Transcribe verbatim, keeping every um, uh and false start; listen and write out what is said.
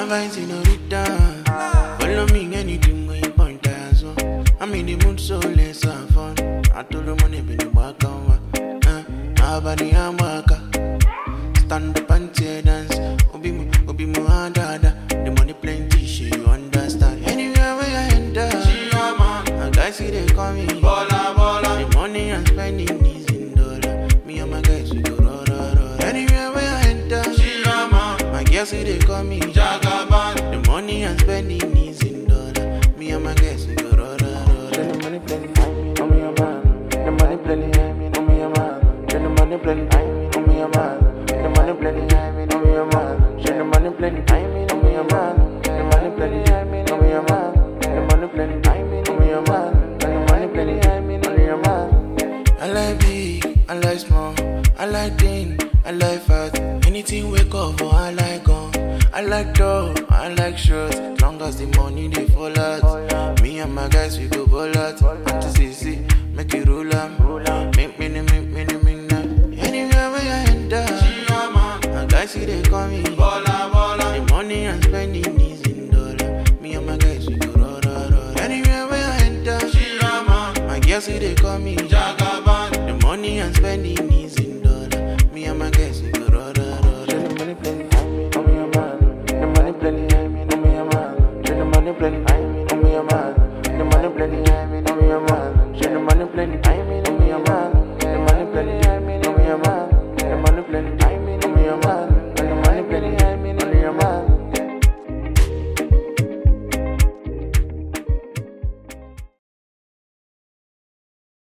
fine senorita. Follow me anything when you point as well. I'm in the mood, so let's have fun. I told the money been the back on. Uh, Abani Amaka. Stand up and say dance. Obi mu, obi mu dada. The money plenty, she understand. Anywhere where I enter, she a man. And guys see they call me Bola Bola. The money I'm spending is in dollar. Me and my guys we go roll roll roll. Anywhere where I enter, she a man. My girls see they call me Jagaban. The money I'm spending is in dollar. Me and my guys we go roll roll roll. The money plenty, oh me a man. The money plenty, oh me a man. The money plenty, oh me a man. The money plenty, oh me a man. The money plenty, oh me a man. The money plenty, oh me a man. The money plenty, oh me a man. The money plenty, oh me a man. I like big, I like small, I like thin, I like fat. Anything wake up for I like gun. I like tall, I like short. As long as the money they fall out. Me and my guys we go ball out. To see see, make it roll out. Make me, make me, make me now. Anywhere where I enter, and guys see they call me Bola Bola. The money I'm spending is in dollar. Me and my guys we go roll roll roll. Anywhere where I enter, my girls see they call me Jagaban. The money I'm spending is in dollar. Me and my guys